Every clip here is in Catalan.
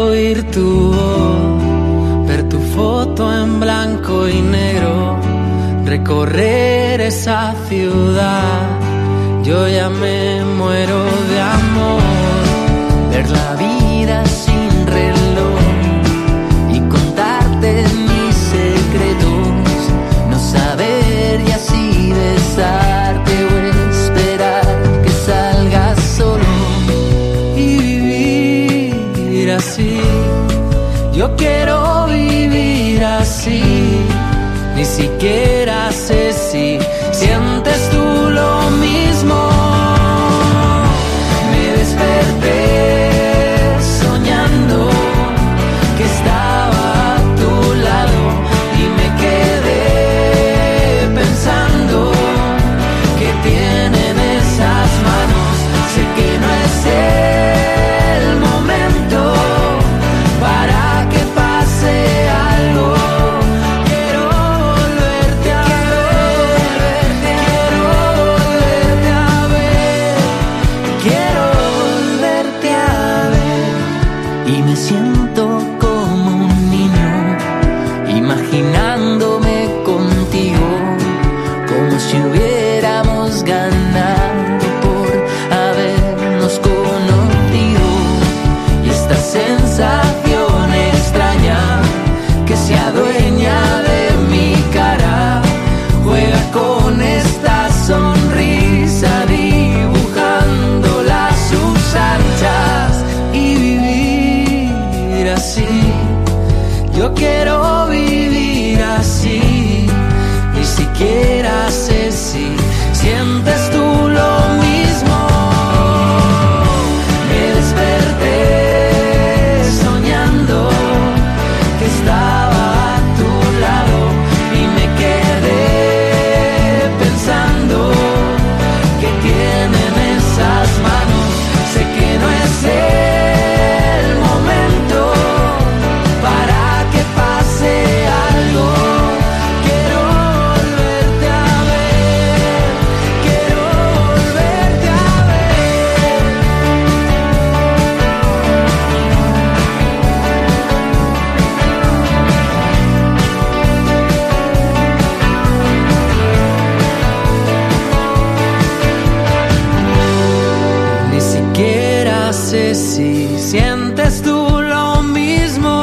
oír tu voz, ver tu foto en blanco y negro, recorrer esa ciudad. Yo ya me muero de amor, ver la vida sin reloj y contarte mis secretos, no saber y así besarte o esperar que salgas solo y vivir así. Yo quiero vivir así, ni siquiera sé si sientes tú lo mismo. Me desperté soñando que estaba a tu lado y me quedé pensando que tienen esas manos. Sé que no es el momento para que pase algo. Quiero volverte a ver, quiero volverte a ver, quiero volverte a ver. Y me siento como un niño, imaginándome contigo, como si hubiéramos ganado por habernos conocido. Y esta sensación extraña que se adueña de mi cara, juega con esta sonrisa, dibujándola a sus anchas y vivir así. Yo quiero vivir así, ni siquiera sé si sientes tú lo mismo. Me desperté soñando que estaba a tu lado y me quedé pensando que tienen esas manos. Sé que no es el momento para que pase algo. Quiero volverte a ver, quiero volverte a ver. Ni siquiera sé si sientes tú lo mismo.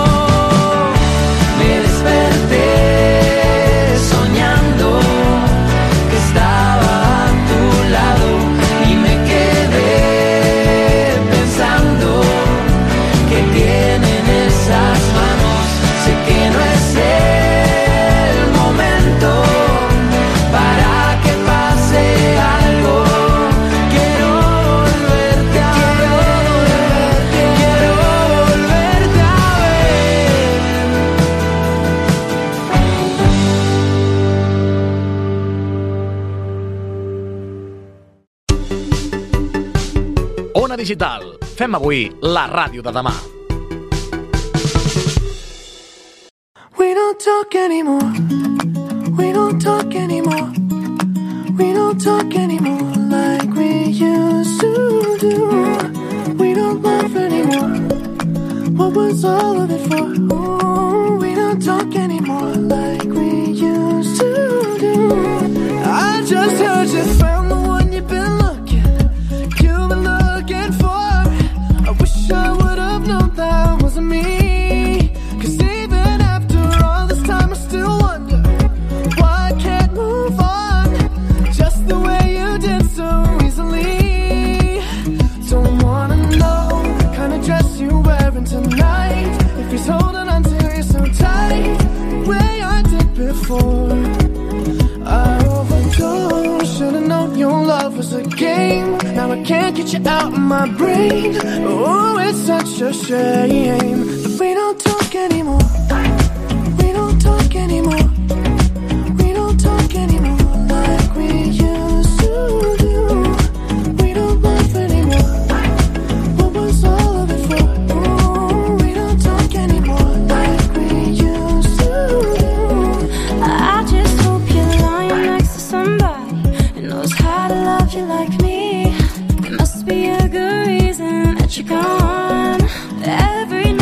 Me desperté soñando que estaba a tu lado y me quedé pensando que tienen esas manos. Sé que no es el momento para que pase algo. Quiero volverte a ver, quiero volverte a ver. Ona Digital. Fem avui la ràdio de demà. We don't talk anymore. We don't talk anymore. We don't talk anymore like we used to do. We don't laugh anymore. What was all of it for? Oh, we don't talk anymore like we used to do. I just heard you found the one you've been looking for. I wish I would have known that wasn't me. 'Cause even after all this time I still wonder why I can't move on just the way you did so easily. Don't wanna know the kind of dress you're wearing tonight, if he's holding on to you so tight, the way I did before. I overdosed, should've known your love was a game. Now I can't get you out of my brain. Oh, it's such a shame that we don't talk anymore. We don't talk anymore. We don't talk anymore like we used to do. We don't laugh anymore. What was all of it for? Oh, we don't talk anymore like we used to do. I just hope you're lying next to somebody who knows how to love you like me. There must be a good reason that you're gone. Every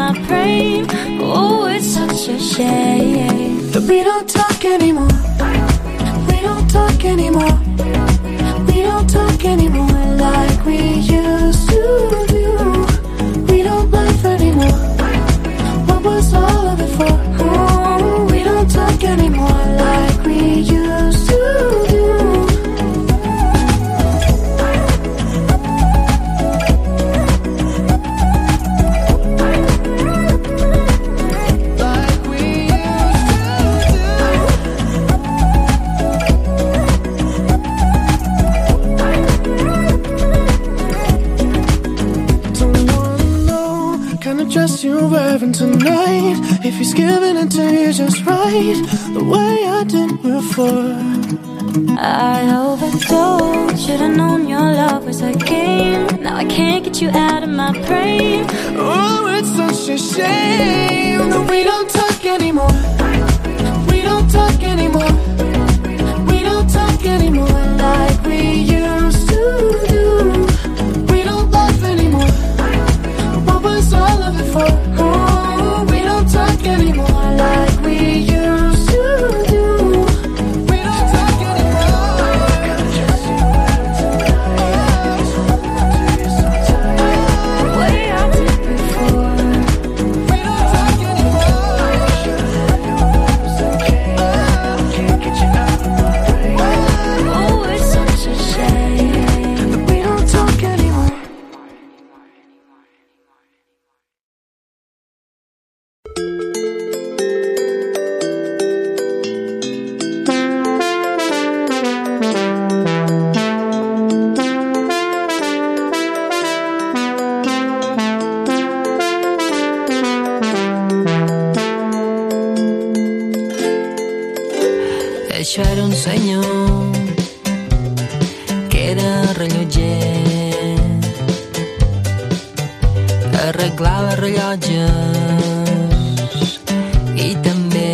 my brain. Oh, it's such a shame that we don't talk anymore. We don't talk anymore. We don't talk anymore like we used to do. We don't laugh anymore. What was all of it for? Oh, we don't talk anymore like we used to do. Dress you're wearing tonight, if he's giving it to you just right, the way I did before. I overdosed, should've known your love was a game. Now I can't get you out of my brain. Oh, it's such a shame that we don't talk anymore. We don't talk anymore. We don't talk anymore like we used to do. We don't laugh anymore. What was all of it for? Oh, we don't talk anymore like we used to do. We don't talk anymore. The way I did before. We don't talk anymore. Can't get you out of my brain. Oh, it's such a shame that we don't talk anymore. Això era un senyor que era rellotger, arreglava rellotges i també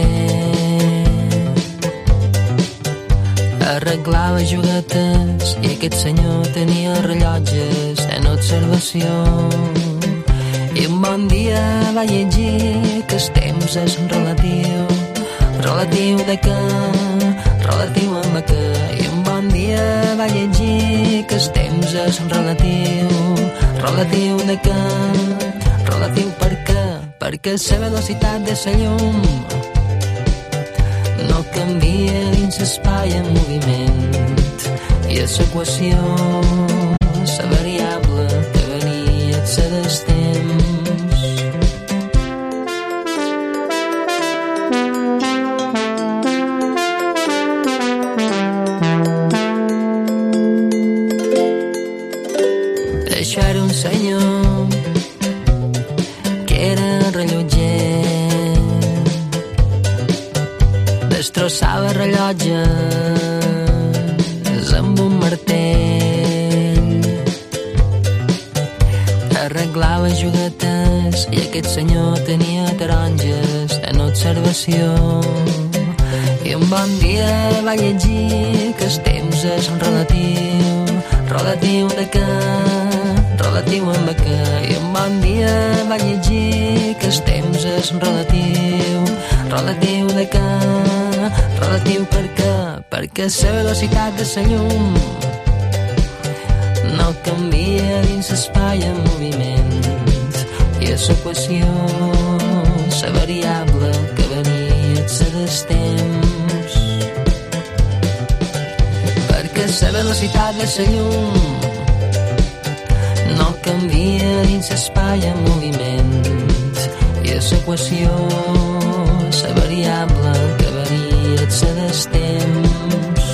arreglava juguetes, i aquest senyor tenia rellotges en observació. I un bon dia va llegir que el temps és relatiu. Relatiu de què? Relatiu amb què? I un bon dia va llegir que el temps és relatiu. Relatiu de què? Relatiu per què? Perquè la velocitat de la llum no canvia dins l'espai en moviment, i és l'equació, la variable que venia a ser del temps. Això era un senyor que era rellotger, destrossava rellotges amb un martell, arreglava juguetes, i aquest senyor tenia taronges en observació. I un bon dia va llegir que el temps és relatiu. Relatiu de què? Relatiu amb què? I un bon dia va llegir que el temps és relatiu. Relatiu de què? Relatiu per què? Perquè la velocitat de la llum no canvia dins l'espai en moviment, i és l'equació, la variable que venia a ser del temps. Perquè la velocitat de la llum no canvia dins l'espai en moviment, i és l'equació, la variable que varia a ser del temps.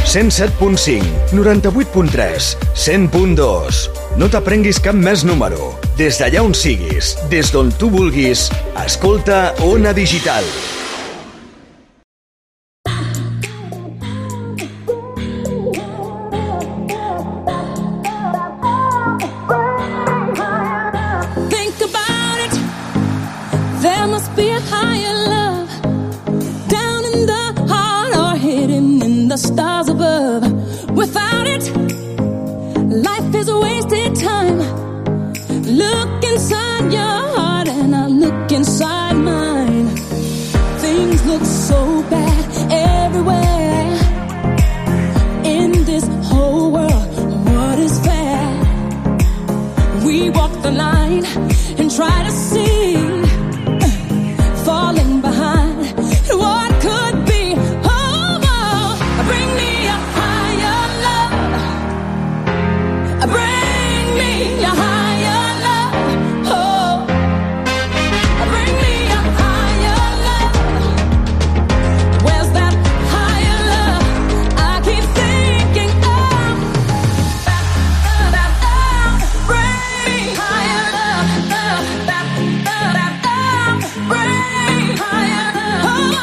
107.5, 98.3, 100.2. No t'aprenguis cap més número. Des d'allà on siguis, des d'on tu vulguis, escolta Ona Digital. Stars above. Without it, life is a wasted time. Look inside your heart and I look inside mine. Things look so bad everywhere. In this whole world, what is fair? We walk the line and try to see, falling behind what could be. Bring me a higher love. Bring me a higher love. Oh, bring me a higher love. Where's that higher love? I keep thinking of. Bring me higher love. Bring higher love.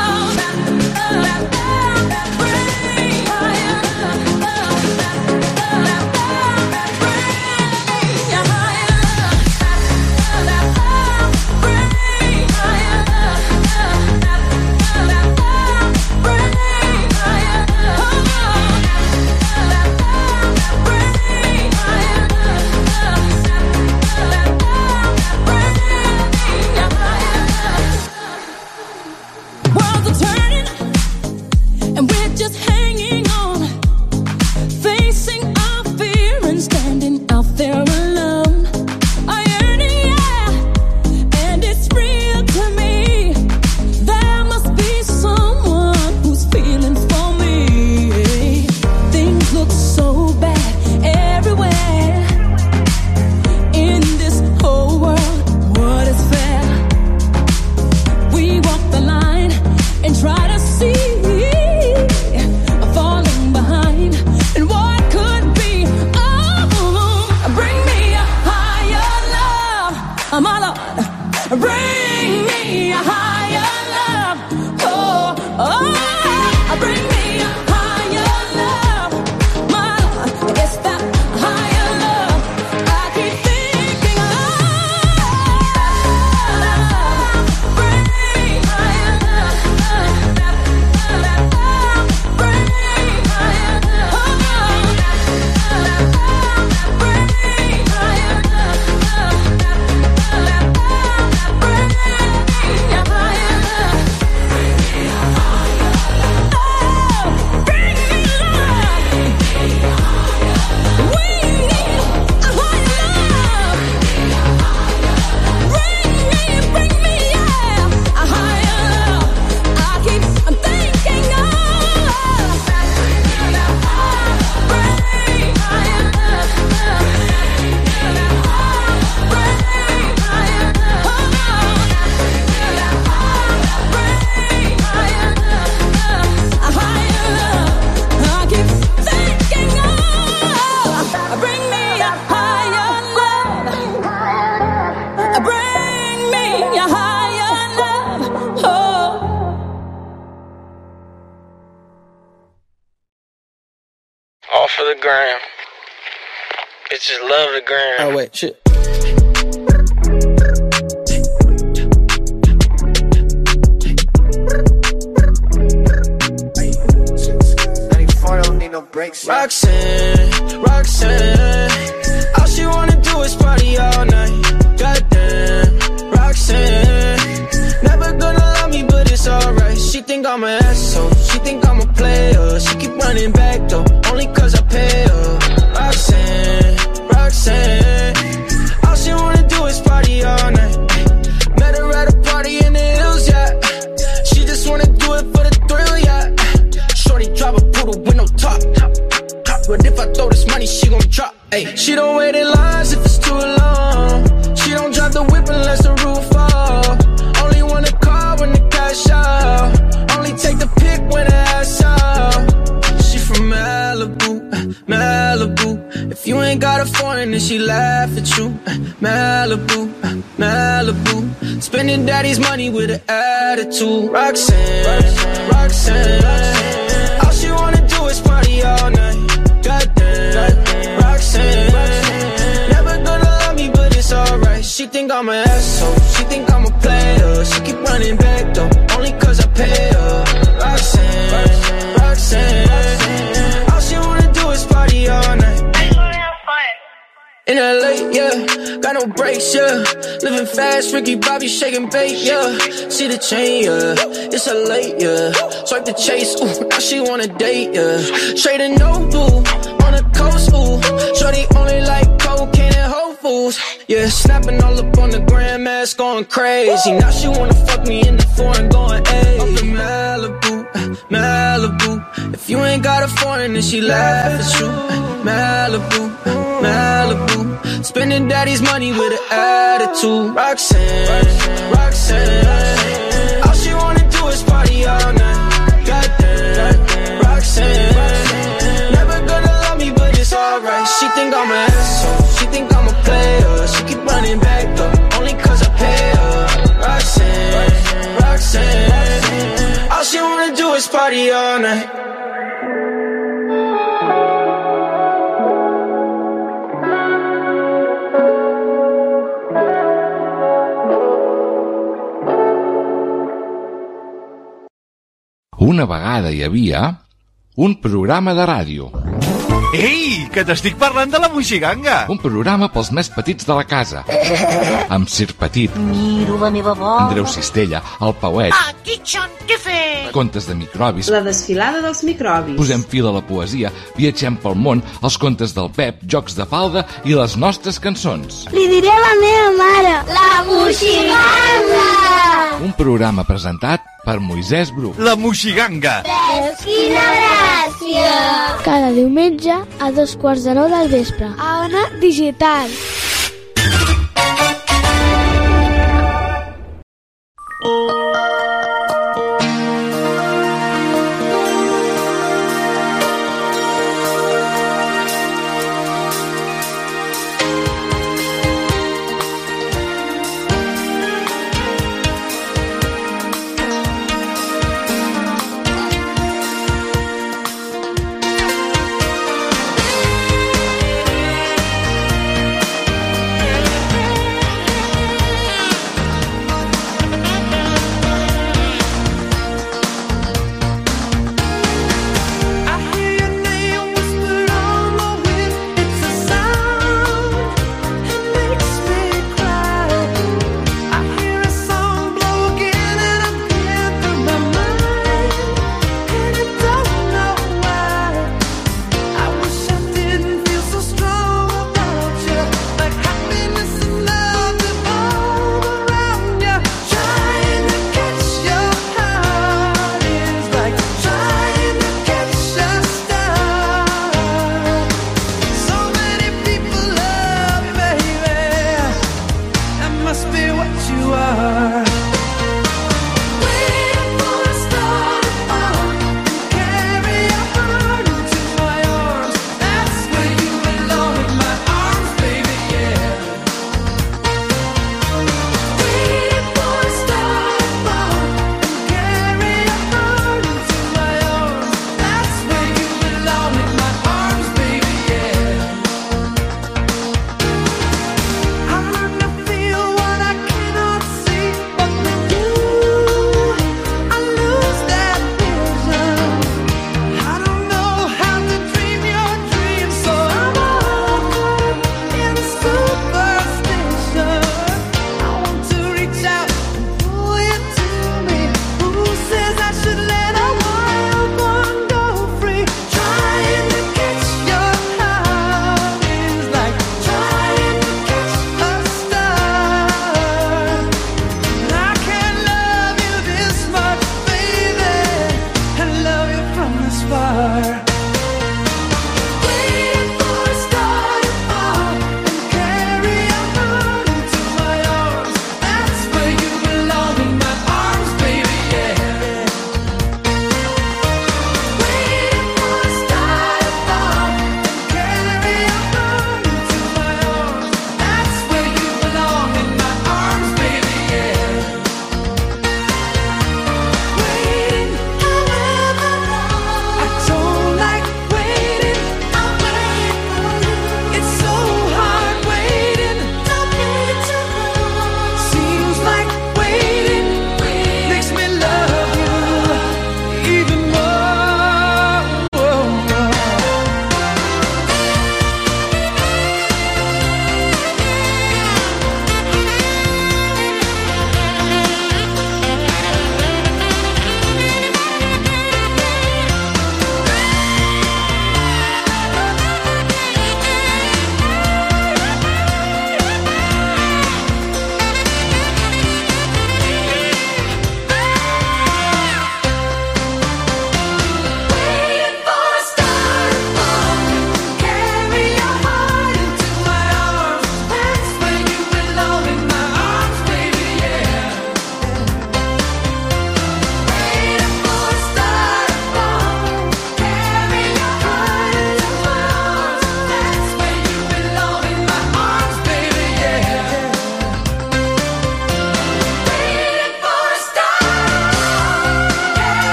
For the gram. Bitches love the gram. Oh, wait, shit. Don't need no breaks. Roxanne, Roxanne, all she wanna do is party all night. Goddamn, Roxanne, never gonna love me, but it's alright. She think I'm an asshole, she think I'm a player. She keep running back though, only cause I pay her. Roxanne, Roxanne, all she wanna do is party all night. Met her at a party in the hills, yeah. She just wanna do it for the thrill, yeah. Shorty drop a poodle with no top. But if I throw this money, she gon' drop. Ay. She don't wait in lines if it's too long. She don't drive the whip unless the roof fall. Only wanna call when the cash out. Only take the pick when the ass out. She from If you ain't got a foreign, then she laugh at you. Malibu, Malibu. Spending daddy's money with an attitude. Roxanne, Roxanne. All she wanna do is party all night. Goddamn, Roxanne. Never gonna love me, but it's alright. She think I'm an asshole. She think I'm a player. She keep running back though, only cause I pay her. Roxanne, Roxanne. All she wanna do is party all night. In LA, yeah, got no brakes, yeah. Living fast, Ricky Bobby shaking bait, yeah. See the chain, yeah, it's a late, yeah. Swipe the chase, ooh, now she wanna date, yeah. Straight and Noble, on the coast, ooh. Shorty only like cocaine and Whole Foods, yeah. Snapping all up on the grandmas, going crazy. Now she wanna fuck me in the foreign, going, ayy. Up in Malibu, Malibu. If you ain't got a foreign, then she laugh at you. Malibu, Malibu. Spending daddy's money with an attitude. Roxanne, Roxanne. All she wanna do is party all night. Goddamn, Roxanne. Never gonna love me, but it's alright. She think I'm an asshole. She think I'm a player. She keep running back though, only cause I pay her. Roxanne, Roxanne. All she wanna do is party all night. Una vegada hi havia un programa de ràdio. Ei, que t'estic parlant de la Moixiganga! Un programa pels més petits de la casa. Amb Sir Petit, Miro la meva bola, Andreu Cistella, el Pauet, Aquí són, què fer? contes de microbis, La desfilada dels microbis. posem fil a la poesia, viatgem pel món, els contes del Pep, jocs de falda i les nostres cançons. Li diré a la meva mare. La Moixiganga! Un programa presentat per Moisès Bru. La Moixiganga! Veus quina gràcia! Cada diumenge a 2:15 del vespre. A Ona Digital.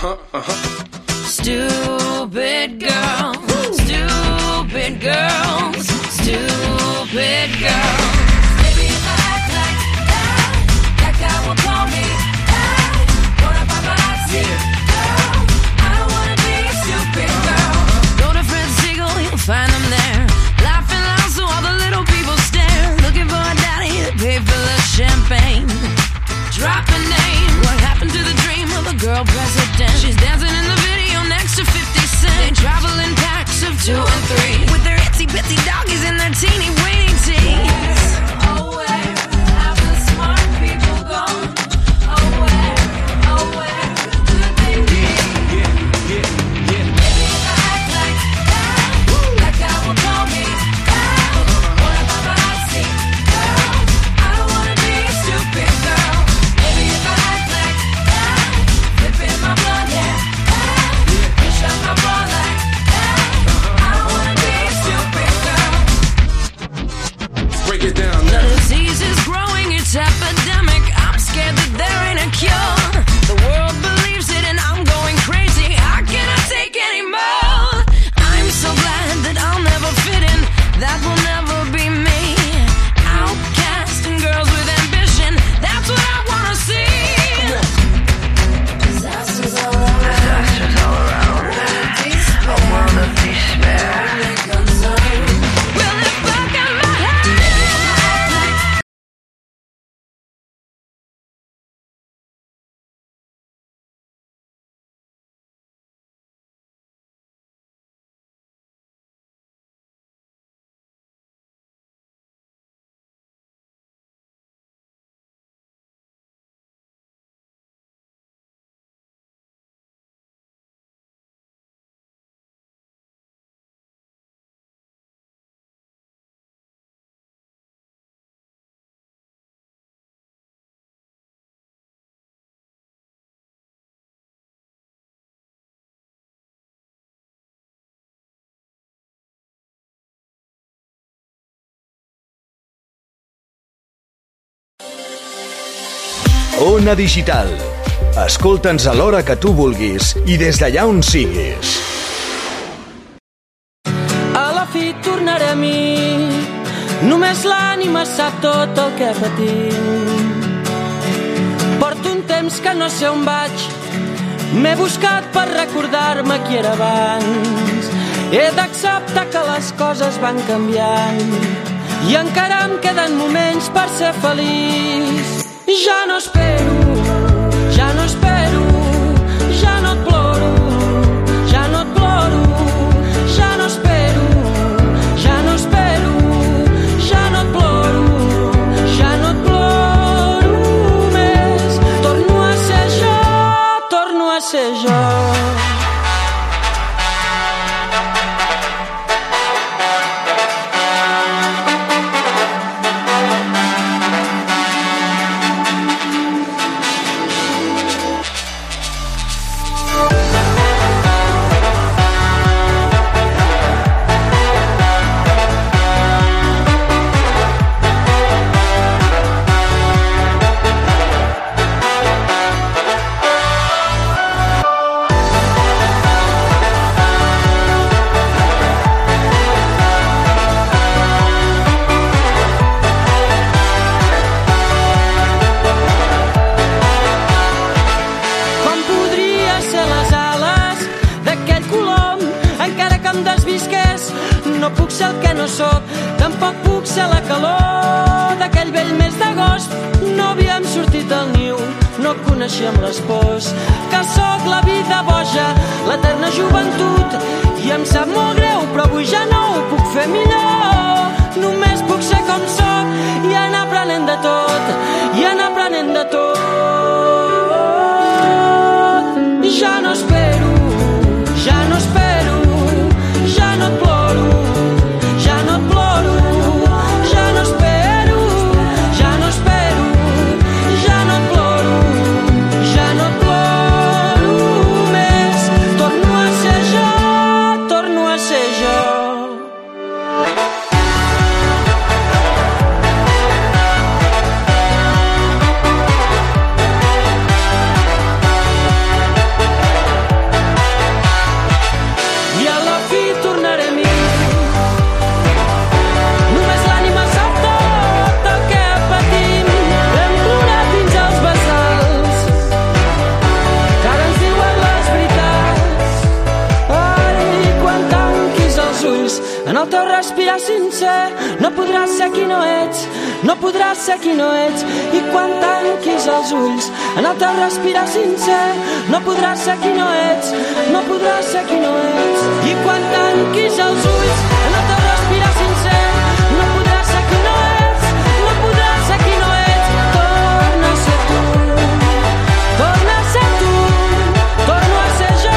Stupid girls, stupid girls, stupid girls. Maybe if I act like guy will call me. What if I'm a girl? I don't wanna be a stupid girl. Go to Fred Siegel, you'll find them there, laughing loud so all the little people stare, looking for a daddy to pay for the champagne. Drop a name. What happened to the dream of a girl president? She's dancing in the video next to 50 Cent. They travel in packs of 2 and 3 with their itsy bitsy doggies and their teeny weeny teeth. Oh, where have the smart people gone? Oh, where could they be? Maybe if I act like guy will call me. What if I'm a hot seat girl? I don't wanna be a stupid girl. Maybe if I act like flipping my blood, yeah. Push up my bra like I don't wanna be a stupid girl. Break it down The now. disease is growing, it's epidemic. I'm scared that there ain't a cure. The world believes it and I'm going crazy. I cannot take anymore. I'm so glad that I'll never fit in. That will never be me. Outcast and girls with ambition. That's what I wanna see. Disasters all around. A world of despair. Will it fuck in my head? Ona Digital. Escolta'ns a l'hora que tu vulguis i des d'allà on siguis. A la fi tornaré a mi, només l'ànima sap tot el que patim. Porto un temps que no sé on vaig, m'he buscat per recordar-me qui era abans. He d'acceptar que les coses van canviant i encara em queden moments per ser feliç. Ja no espero, ja no espero, ja no et ploro, ja no et ploro, ja no espero, ja no espero, ja no et ploro, ja no et ploro més. Torno a ser jo, torno a ser jo. No puc ser el que no sóc, tampoc puc ser la calor d'aquell vell mes d'agost. No havíem sortit del niu, no coneixíem les pors. Que sóc la vida boja, l'eterna joventut, i em sap molt greu, però avui ja no ho puc fer millor. Només puc ser com sóc i anar aprenent de tot, i anar aprenent de tot. Ja no espero, ja no espero, ja no et ploro, ja no et ploro, ja no espero, ja no espero, ja no et ploro, ja no et ploro més. Torno a ser jo, torno a ser jo. respirar sincer. No podràs ser qui no ets, no podràs ser qui no ets. I quan tanquis els ulls, anar-te a respirar sincer. No podràs ser qui no ets, no podràs ser qui no ets. I quan tanquis els ulls, anar-te a respirar sincer. No podràs ser qui no ets, no podràs ser qui no ets. Torna a ser tu, torna a ser tu, torno a ser jo.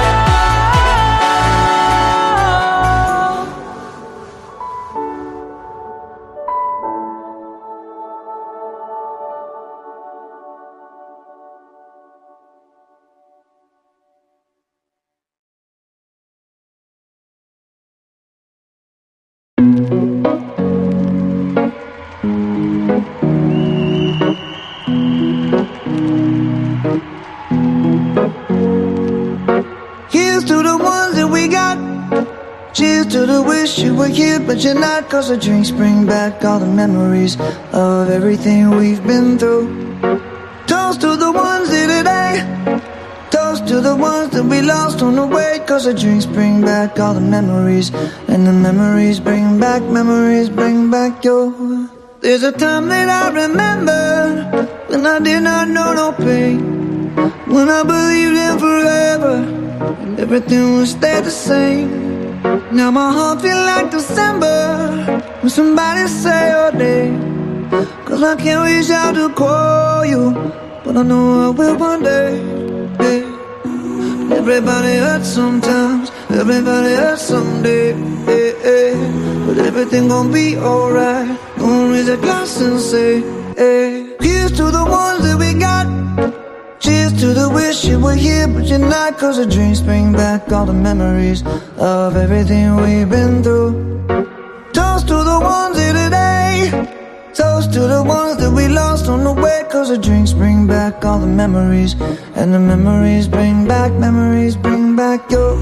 Here's to the ones that we got. Cheers to the wish you were here but you're not. Cause the drinks bring back all the memories of everything we've been through. Toast to the ones here today. Toast to the ones that we lost on the way. Cause the drinks bring back all the memories. And the memories bring back your. There's a time that I remember when I did not know no pain, when I believed in forever and everything would stay the same. Now my heart feel like December when somebody say your name. Cause I can't reach out to call you, but I know I will one day. Hey. Everybody hurts sometimes, everybody hurts someday. Hey, hey. But everything gon' be alright. Gonna raise a glass and say, hey. Here's to the ones that we got. Cheers to the wish you were here but you're not. Cause the dreams bring back all the memories of everything we've been through. Toast to the ones here today. Toast to the ones that we lost on the way. Cause the drinks bring back all the memories. And the memories bring back your.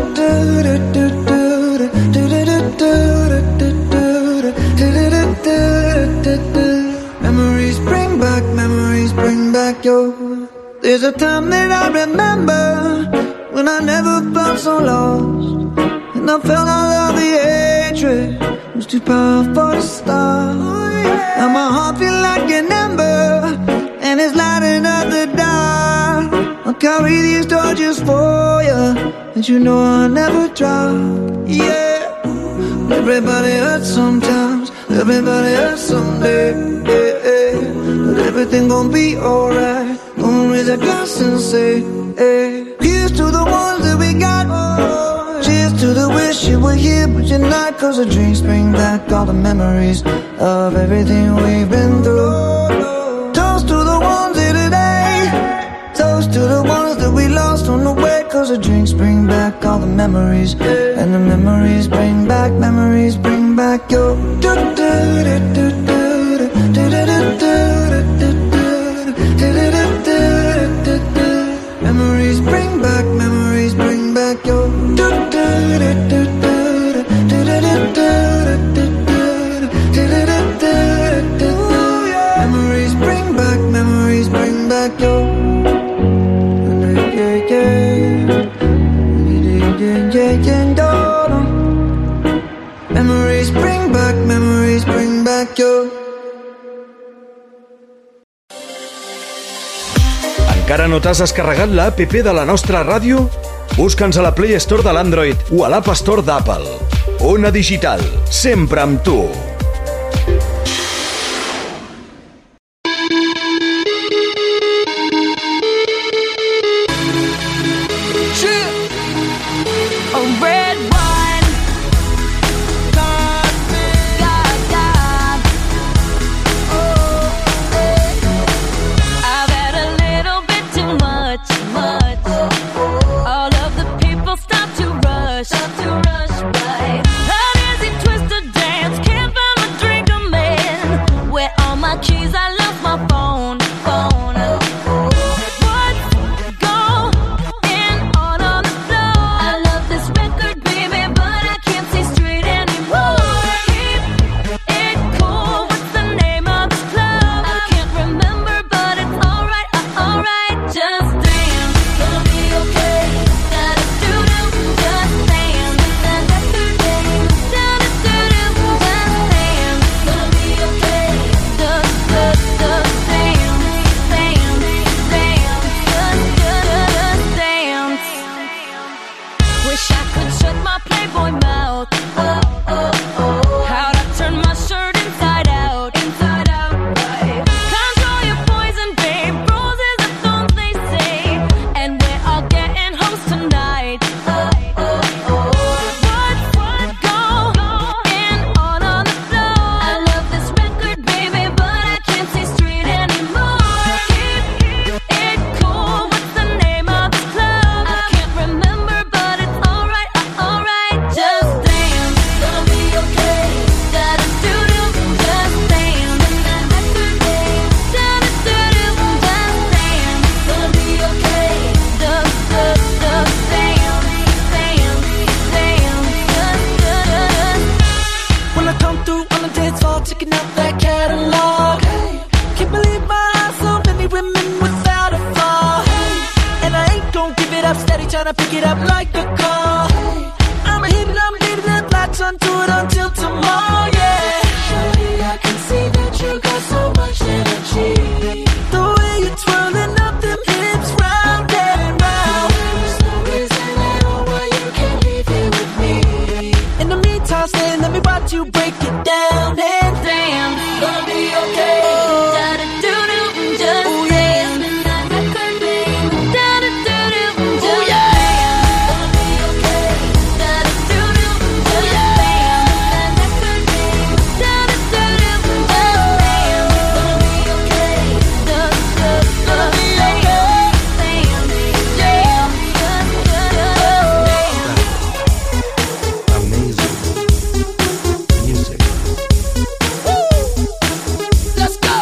Memories bring back your. There's a time that I remember when I never felt so lost, and I felt all of the hatred was too powerful to stop. Now my heart feel like an ember, and it's lighting up the dark. I'll carry these torches for you, and you know I'll never drop. Yeah, everybody hurts sometimes, everybody hurts someday. Yeah, yeah. But everything gon' be alright. Gonna raise a glass and say, hey. Here's to the ones that we got. Cheers to the wish you were here but you're not. Cause the drinks bring back all the memories of everything we've been through. Toast to the ones here today. Toast to the ones that we lost on the way. Cause the drinks bring back all the memories. And the memories bring back your. Memories bring back your. Memories bring back your. Memories bring back your. Encara no t'has descarregat la app de la nostra ràdio? Busca'ns a la Play Store de l'Android o a l'App Store d'Apple. Ona Digital, sempre amb tu. Stop to rush by. An easy twist to dance, can't when I pick it up like a call. I'm hitting it, latch onto it until tomorrow, yeah. Shawty, I can see that you got so much energy. The way you're twirling up them hips round and round. There's no reason at all why you can't leave here with me. In the meantime, stay, let me watch you break it down. And damn, gonna be okay. Da-da-doo-doo, just ooh, yeah. Spin that record, baby. Da-da-doo-doo, ooh, yeah. Gonna be okay. Da-da-doo-doo, just damn. Spin that record, baby. Da-da-doo-doo, just damn. Gonna be okay. Gonna be okay. Damn, damn, Amazing music. Let's go.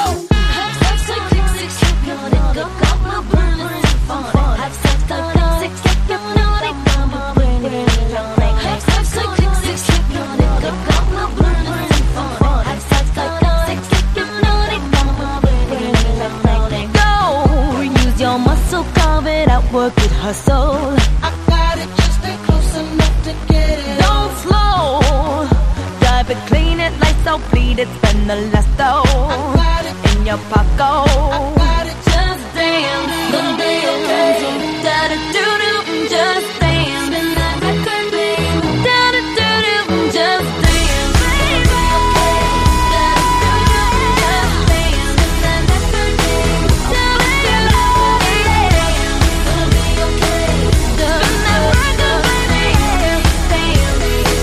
Go, use your muscle, carve it out, work it, hustle. I got it, just stay close enough to get it. Don't slow, drive it, clean it, lights out, bleed it, spend the last dough in your pocket. I got it, just dance, gonna be okay. Da-da-doo-doo, just dance. Spin that record, baby. Da-da-doo-doo, just dance, baby. Da-da-doo-doo, just dance. Spin that record, baby. Da-da-doo-doo, Gonna be okay. spin that record, baby. Dance,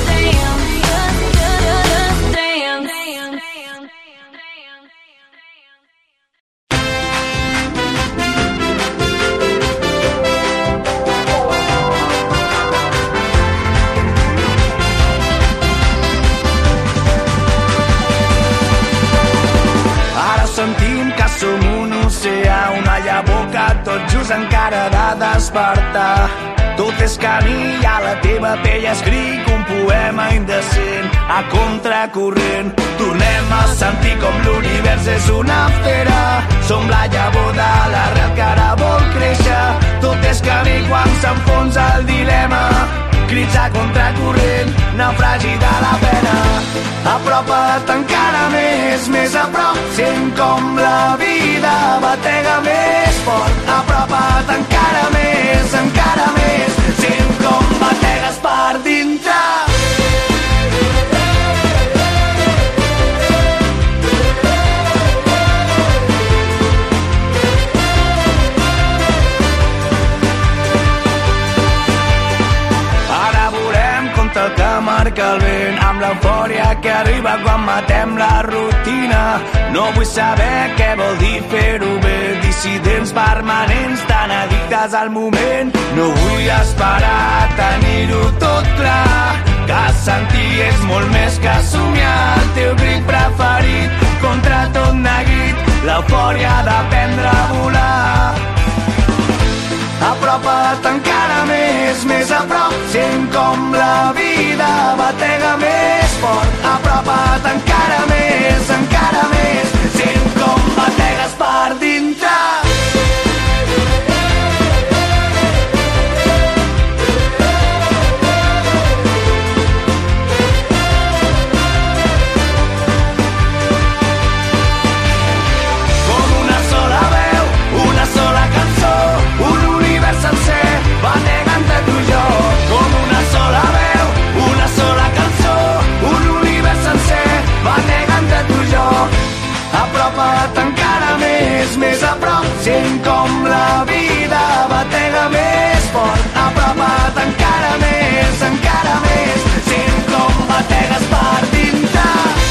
dance, just dance. Ara sentim que som un oceà, una llavor que tot just encara ha de despertar. Tot és camí i a la teva pell escric un poema indecent a contracorrent. Tornem a sentir com l'univers és una fera. Som la llavor de l'arrel que ara vol créixer. Tot és camí quan s'enfonsa el dilema. Crits a contracorrent, naufragi de la pena. Apropa't encara més a prop. Sent com la vida batega més fort. Apropa't encara més, sent com bategues per dintre. Ara veurem contra el que marca el vent, amb l'eufòria que arriba quan matem la rutina. No vull saber què vol dir fer-ho bé, dissidents permanents tan addictes al moment. No vull esperar a tenir-ho tot clar, que sentir és molt més que somiar. El teu crit preferit contra tot neguit, l'eufòria d'aprendre a volar. Apropa't encara més a prop. Sent com la vida batega més fort. Apropa't encara més, sent com bategues per dintre. Com una sola veu, una sola cançó, un univers sencer bategant a tu i jo. Com una sola veu, una sola cançó, un univers sencer bategant a tu i jo. Apropa't encara més a prop. Sent com la vida batega més fort. Apropa't encara més, sent com bategues per dintre.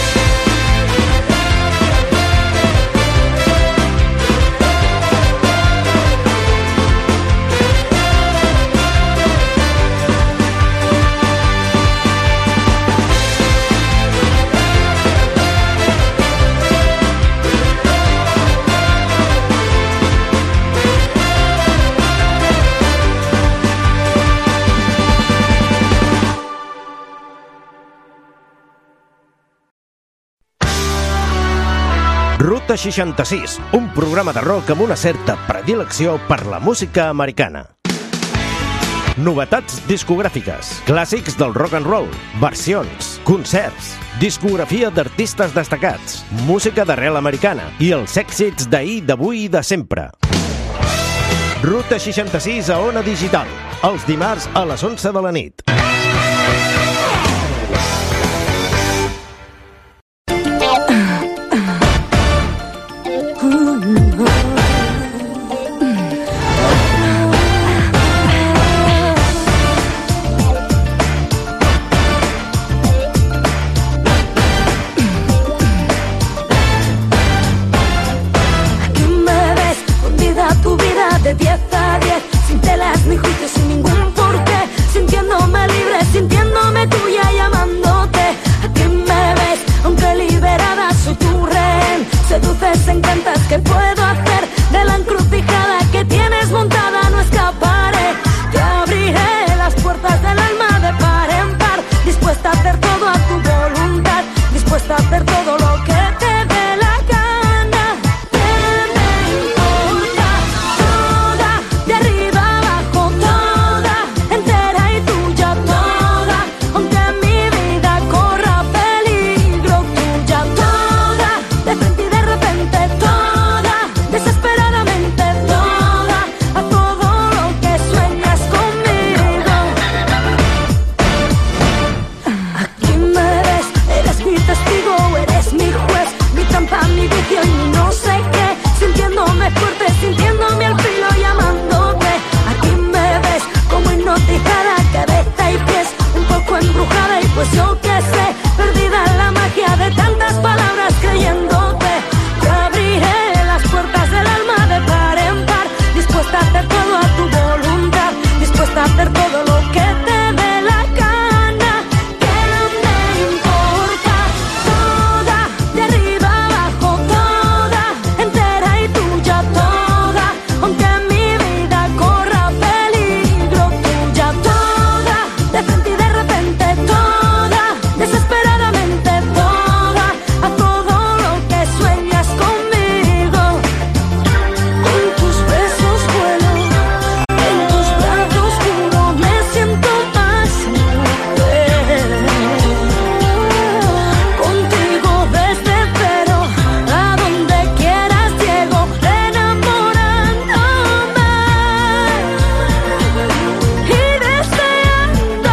Ruta 66, un programa de rock amb una certa predilecció per la música americana. novetats discogràfiques, clàssics del rock and roll, versions, concerts, discografia d'artistes destacats, música d'arrel americana i els èxits d'ahir, d'avui i de sempre. Ruta 66 a Ona Digital, els dimarts a les 11 de la nit. De 10 a 10, sin telas ni juicios, sin ningún porqué, sintiéndome libre, sintiéndome tuya, llamándote. Aquí me ves, aunque liberada soy tu rehén. Seduces, encantas, ¿qué puedo hacer? De la encrucijada que tienes montada no escaparé. Te abriré las puertas del alma de par en par, dispuesta a hacer todo a tu voluntad, dispuesta a hacer todo lo que te dé la gana. Mi vicio y no sé qué, sintiéndome fuerte, sintiéndome al filo, llamándote. Aquí me ves como hipnotizada, cabeza y pies, un poco embrujada y pues yo qué sé, perdida en la magia de tantas palabras creyéndote. Te abriré las puertas del alma de par en par, dispuesta a hacer todo a tu voluntad, dispuesta a hacer todo lo que te dé la gana. Que no me importa, toda, de arriba abajo, toda, entera y tuya, toda, aunque mi vida corra peligro, tuya, toda, de frente y de repente, toda, desesperadamente, toda, a todo lo que sueñas conmigo. Con tus besos vuelo, en tus brazos juro, me siento más libre. Contigo desde cero, a donde quieras llego, enamorándome y deseándote.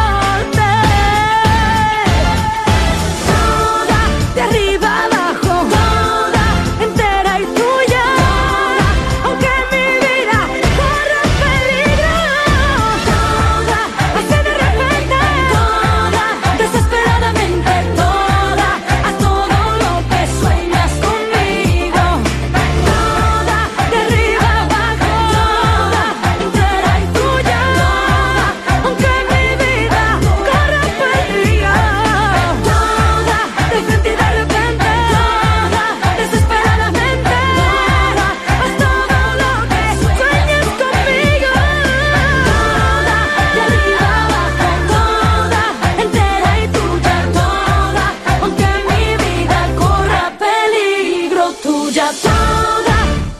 Toda, de arriba abajo, toda, entera y tuya, aunque mi vida corra peligro, toda, así de repente, toda, desesperadamente, toda, a todo lo que sueñas conmigo. Toda, de arriba abajo, toda, entera y tuya, aunque mi vida corra peligro, toda, de frente y de repente, toda, desesperadamente, toda, haz todo lo que sueñas conmigo. Toda, de arriba abajo, toda, entera y tuya, toda, aunque mi vida corra peligro, tuya, toda.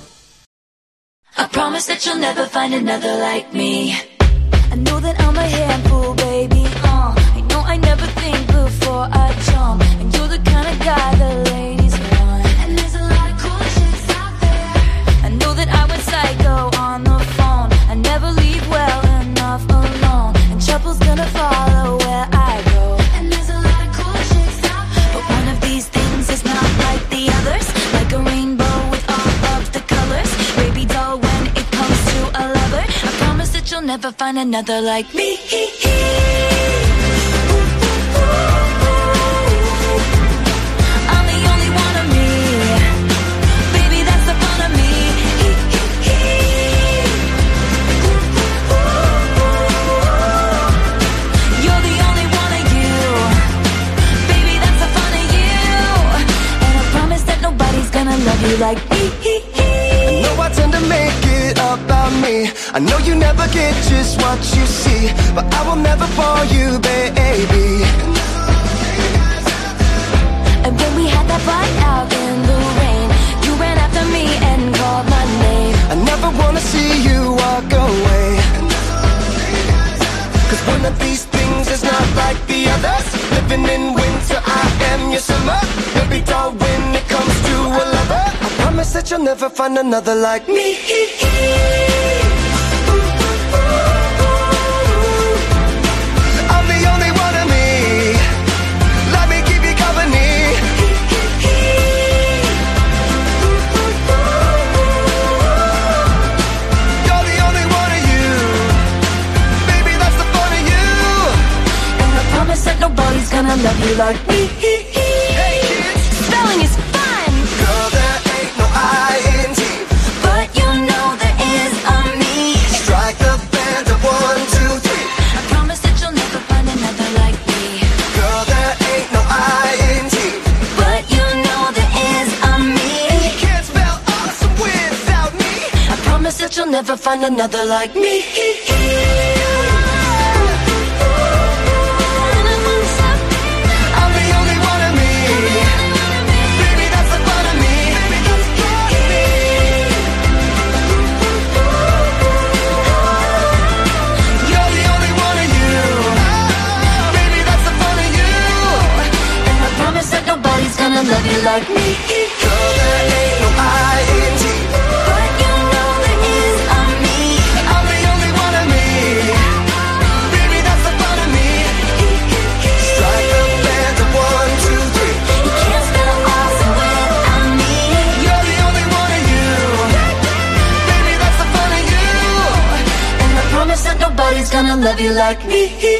I promise that you'll never find another like me. I know that I'm a handful, baby. I know I never think before I jump, and you're the kind of guy the ladies want. And there's a lot of cool chicks out there. I know that I went psycho on the phone. I never leave well enough alone, and trouble's gonna follow where I go. And there's a lot of cool chicks out there, but one of these things is not like the others. Like a rainbow with all of the colors, baby doll when it comes to a lover. I promise that you'll never find another like me. I'm the only one of me, baby, that's the fun of me. You're the only one of you, baby, that's the fun of you. And I promise that nobody's gonna love you like me. I know I tend to make it about me. I know you never get just what you see, but I will never fall you, baby. And when we had that fight out in the rain, you ran after me and called my name. I never wanna see you walk away. promise that you'll never find another like me. I'm the only one of me. Let me keep you company. You're the only one of you. Baby, that's the fun of you. And I promise that nobody's gonna love you like me. Hey kids, Spelling is fun, girl, there ain't no I-N-G. but you know there is a me. Strike the band of 1, 2, 3. I promise that you'll never find another like me. Girl, there ain't no I-N-G. But you know there is a me. You can't spell awesome without me. I promise that you'll never find another like me. I'm the only one of me. Baby, that's the fun of me. You're the only one of you. Baby, that's the fun of you. And I promise that nobody's gonna love you like me. Girl, there ain't no I-N-G. But you know there is a me. I'm the only one of me. Baby, that's the fun of me. Strike a band of 1, 2, 3. You can't spell awesome without me. You're the only one of you. Baby, that's the fun of you. And I promise that nobody's gonna love you like me.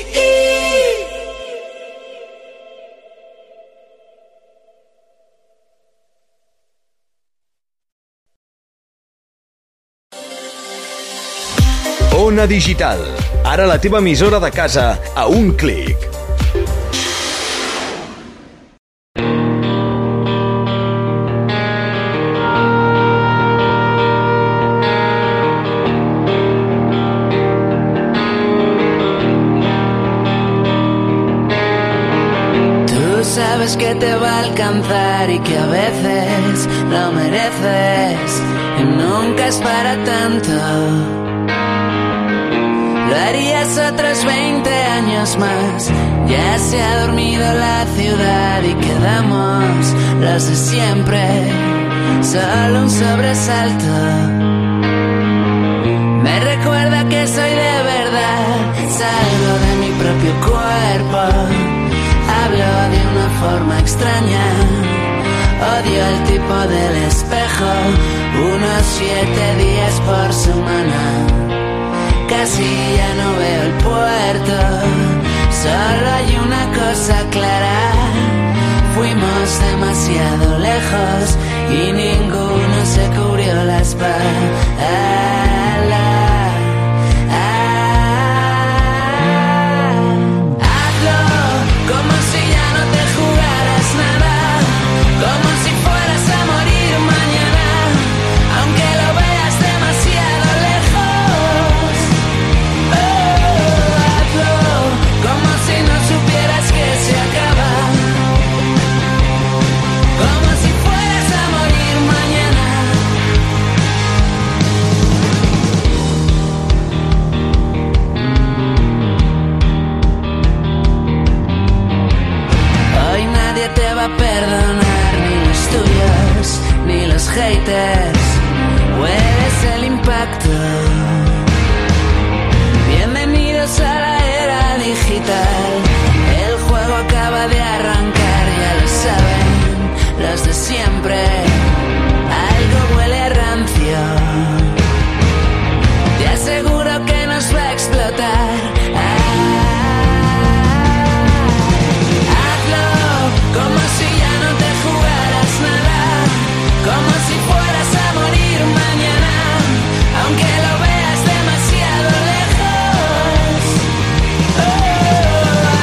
Ona Digital. Ara la teva emissora de casa a un clic. Tú sabes que te va a alcanzar y que a veces lo mereces y nunca es para tanto. Lo harías otros 20 años más. Ya se ha dormido la ciudad y quedamos los de siempre. Solo un sobresalto me recuerda que soy de verdad. Salgo de mi propio cuerpo, hablo de una forma extraña. Odio el tipo del espejo, unos 7 días por semana. Casi ya no veo el puerto, solo hay una cosa clara. Fuimos demasiado lejos y ninguno se cubrió la espalda. Hazlo como si ya no te jugaras nada, como si fueras a morir mañana, aunque lo veas demasiado lejos. Hazlo como si no supieras que se acaba, como si fueras a morir mañana. Hoy nadie te va a perdonar, ni los tuyos, ni los haters. Hueles el impacto. Bienvenidos a la era digital. El juego acaba de arrancar, ya lo saben los de siempre. Algo huele a rancio. Te aseguro que nos va a explotar. Hazlo como si ya no te jugaras nada, como si fueras a morir mañana, aunque lo veas demasiado lejos.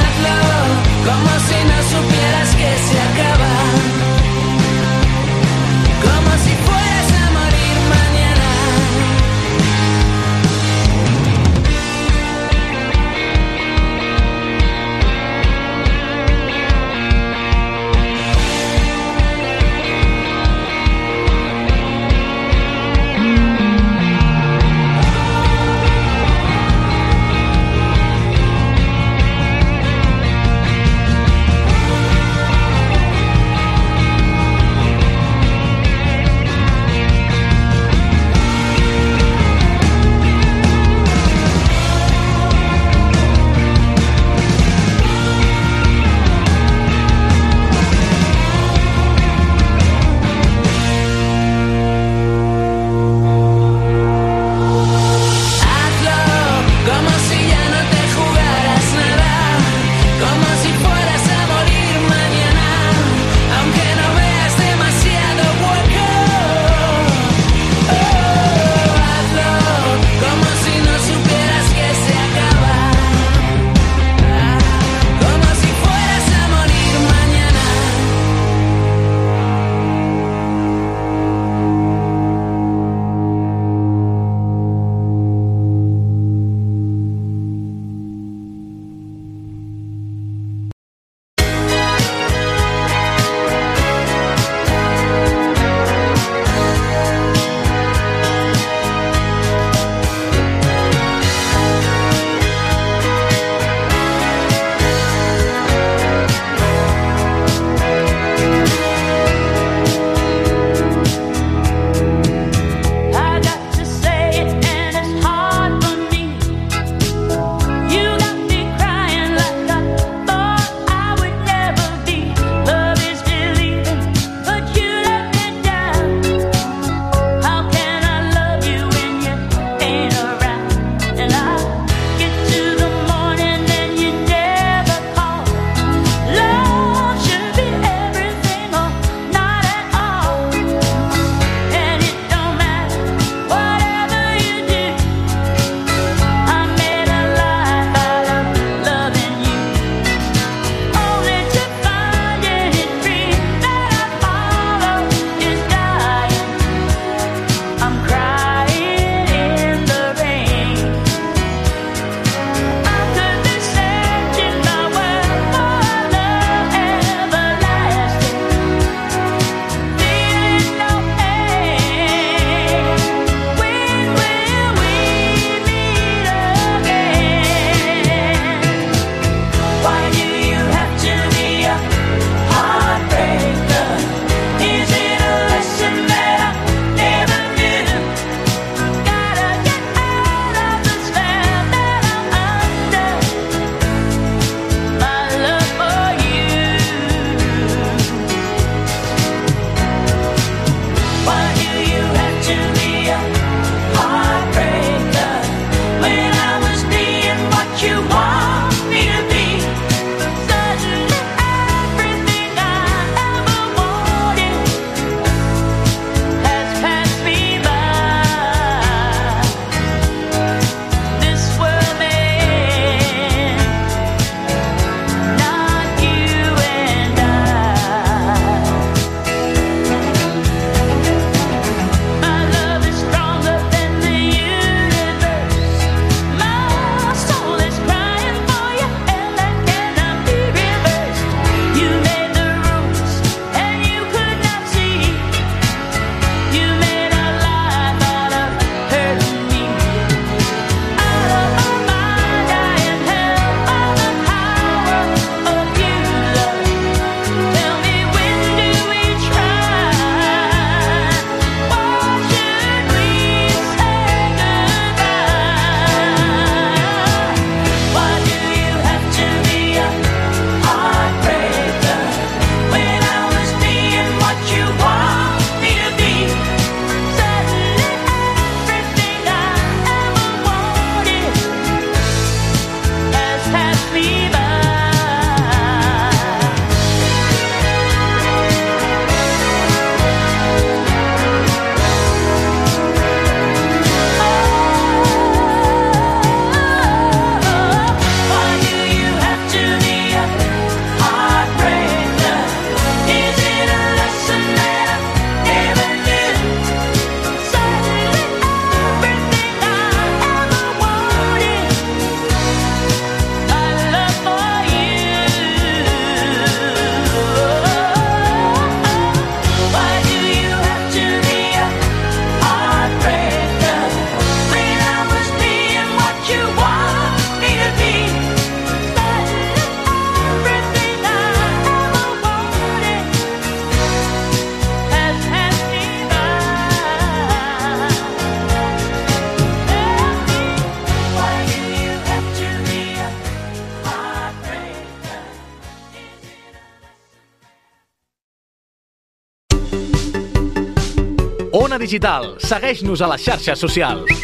Ona Digital. Segueix-nos a les xarxes socials.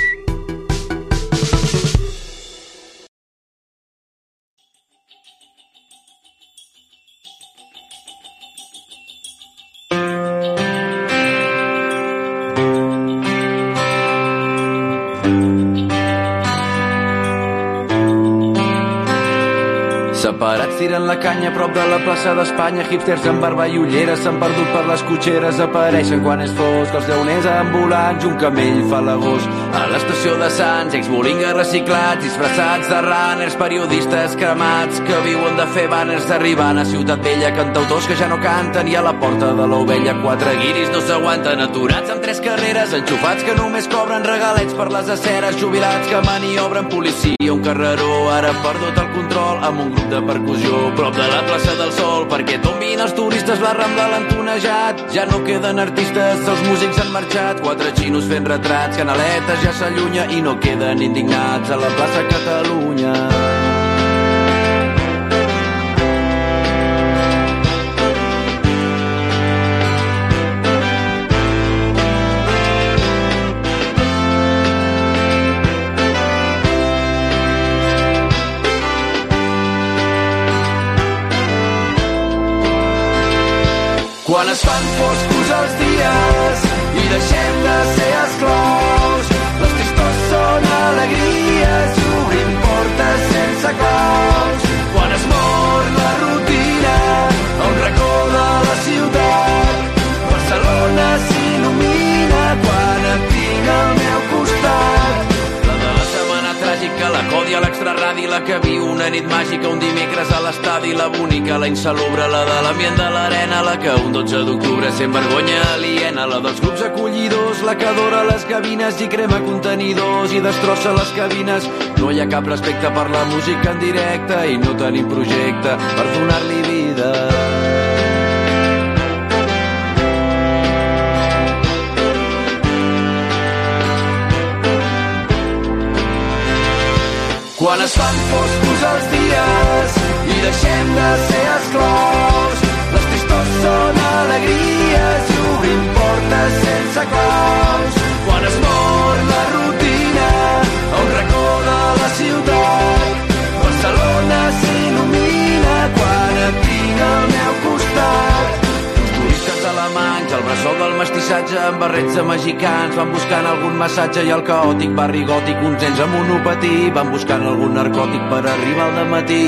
Separats tiren la canya a prop de la plaça d'Espanya. Hipsters amb barba i ulleres s'han perdut per les cotxeres. Apareixen quan és fosc els lleoners ambulants. Un camell fa l'agost a l'estació de Sants. Exbolingues reciclats, disfressats de runners. Periodistes cremats que viuen de fer banners. Arribant a Ciutat Vella, cantautors que ja no canten. I a la porta de l'Ovella 4 guiris no s'aguanten. Aturats amb 3 carreres, enxufats que només cobren regalets per les aceres. Jubilats que maniobren policia. Un carreró ara perdut el control amb un grup de percussió prop de la plaça del Sol, perquè tombin els turistes, la Rambla l'han tunejat. Ja no queden artistes, els músics han marxat. 4 xinos fent retrats, Canaletes ja s'allunya i no queden indignats a la plaça Catalunya. Quan es fan foscos els dies i deixem de ser esclaus, les tristors són alegries i obrim portes sense claus. Quan es mor la rutina a un racó de la ciutat, Barcelona s'il·lumina quan et tinc al meu costat. La de la setmana tràgica, la còdia, l'extraradi, la que viu una nit màgica, un dimecres a l'estadi, la bonica, la insalubre, la de l'ambient de l'arena, la que un 12 d'octubre sent vergonya aliena, la dels grups acollidors, la que adora les cabines i crema contenidors i destrossa les cabines. No hi ha cap respecte per la música en directe i no tenim projecte per donar-li vida. Quan es fan foscos els dies i deixem de ser esclaus, les tristors són alegries i obrim portes sense claus. Quan es mor la rutina a un racó de la ciutat, Barcelona s'il·lumina quan et tinc al meu costat. Uns turistes alemanys al bressol del mestissatge amb barrets de mexicans van buscant algun massatge i al caòtic barri gòtic uns nens amb monopatí van buscant algun narcòtic per arribar al dematí.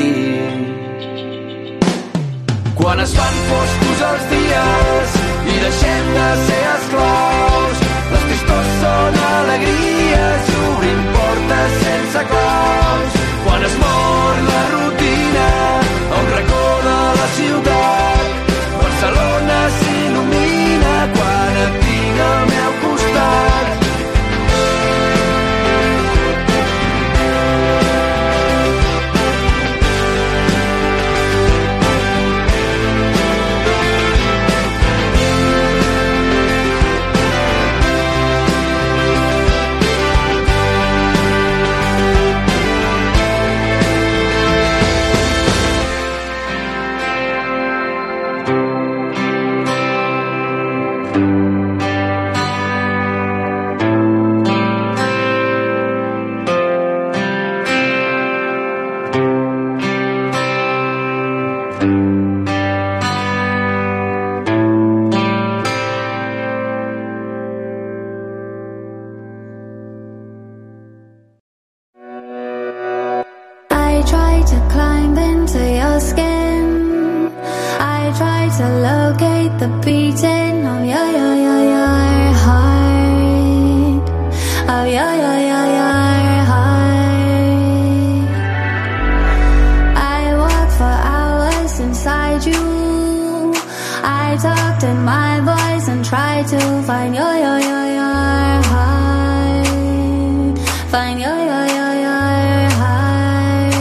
Quan es fan foscos els dies i deixem de ser esclaus, les tristors són alegries i obrim portes sense claus. Quan es mor la rutina a un racó de la ciutat, Barcelona s'il·lumina quan et tinc al meu costat. The beating of your heart, of your heart. I walk for hours inside you. I talked in my voice and tried to find your heart, find your heart.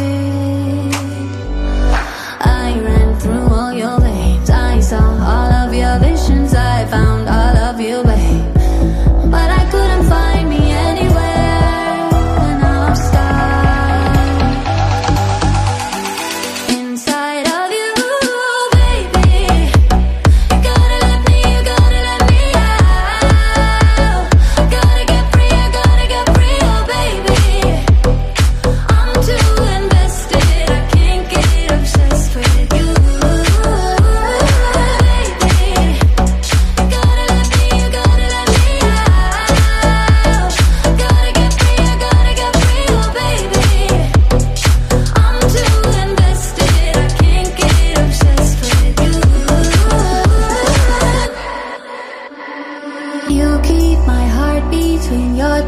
I ran through all your veins. I saw all of your visions.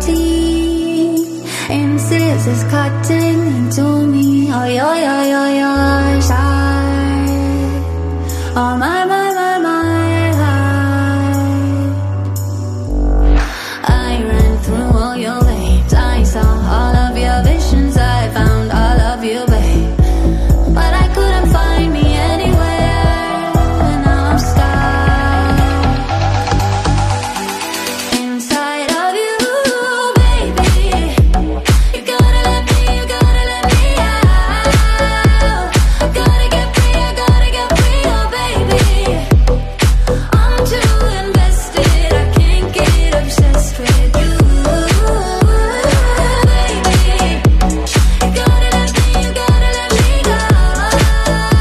teeth and scissors cutting into me. Oh, your side. All my